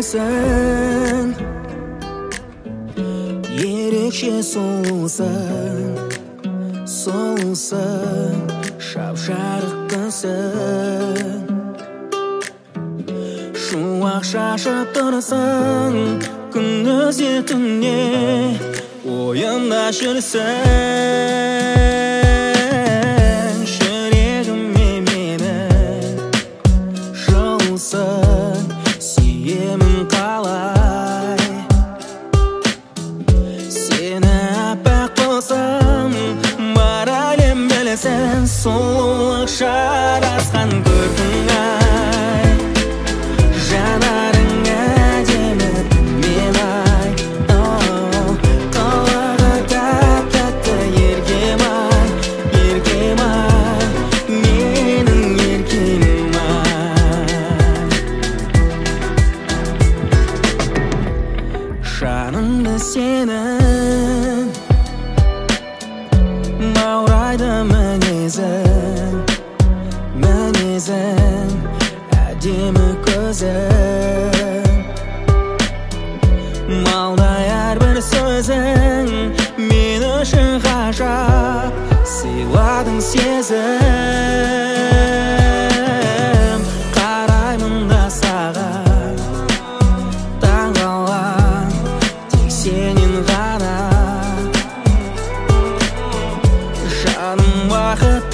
әдемісің, ерекше сұлусың, шап-жарық күнсің. Шуақ шашып тұрсың, күндіз түнде ойымда жүрсің. Жүрегіме мені жылсың, сүйемін қалай. Сені аппақ болсам, бар әлем білсін, сұлулық жарасқан көркің ай. Жанарың әдемі мен ай, қылығы тәп-тәтті еркем ай, менің еркем ай. Жанымды сенің баурайды мінезің, әдемі көзің. Малдай әрбір сөзің мен үшін ғажап, сыйладың сезім. Қараймын да саған таңғалам, тек сенен ғана. Жаным бақыт